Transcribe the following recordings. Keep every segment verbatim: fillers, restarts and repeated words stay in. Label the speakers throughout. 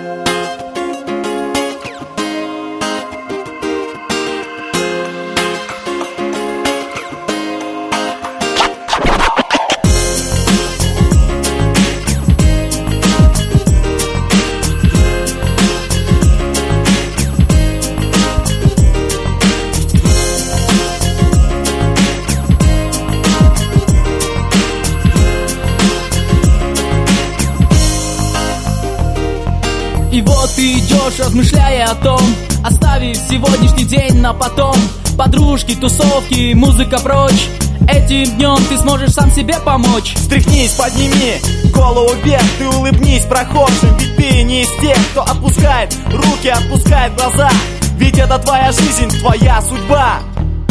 Speaker 1: И вот ты идешь, размышляя о том, оставив сегодняшний день на потом. Подружки, тусовки, музыка прочь. Этим днем ты сможешь сам себе помочь.
Speaker 2: Встряхнись, подними голову вверх, ты улыбнись прохожим. Ведь ты не из тех, кто отпускает руки, отпускает глаза. Ведь это твоя жизнь, твоя судьба.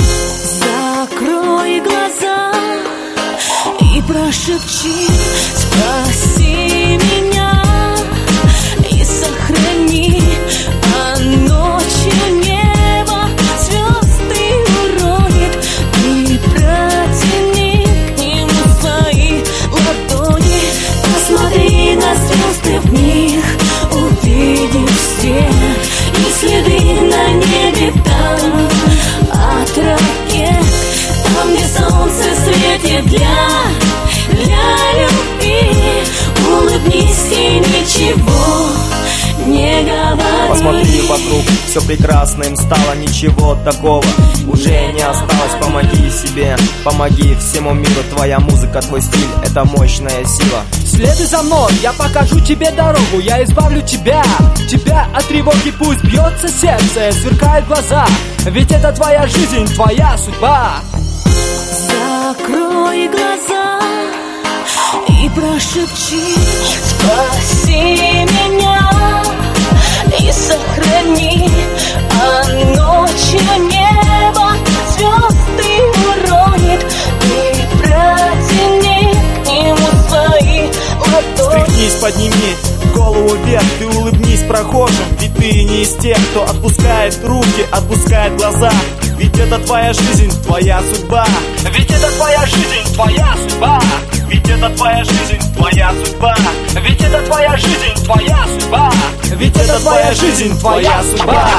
Speaker 3: Закрой глаза и прошепчи: спаси меня и сохрани. А ночью небо звезды уронит, и протяни к нему свои ладони. Посмотри на звезды, в них увидишь свет и следы на небе там от ракет. Там, где солнце светит для, для любви. Улыбнись и ничего не говори.
Speaker 2: Посмотри вокруг, все прекрасным стало, ничего такого уже не осталось. Помоги себе, помоги всему миру. Твоя музыка, твой стиль — это мощная сила.
Speaker 1: Следуй за мной, я покажу тебе дорогу. Я избавлю тебя, тебя от тревоги. Пусть бьется сердце, сверкают глаза. Ведь это твоя жизнь, твоя судьба.
Speaker 3: Закрой глаза и прошепчи: спаси меня и сохрани. А ночью небо звезды уронит, и протяни к нему свои ладони.
Speaker 2: Встряхнись, подними голову вверх, ты улыбнись прохожим. Ведь ты не из тех, кто отпускает руки, отпускает глаза. Ведь это твоя жизнь, твоя судьба.
Speaker 1: Ведь это твоя жизнь, твоя судьба.
Speaker 2: Ведь это твоя жизнь, твоя судьба.
Speaker 1: Ведь это твоя жизнь, твоя судьба.
Speaker 2: Ведь это твоя жизнь, твоя судьба.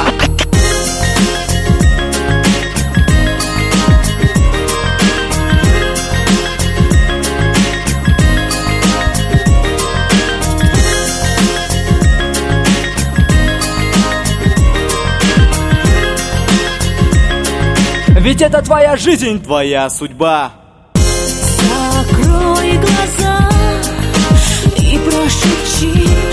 Speaker 1: Ведь это твоя жизнь,
Speaker 2: твоя судьба.
Speaker 3: Закрой глаза и прошепчи: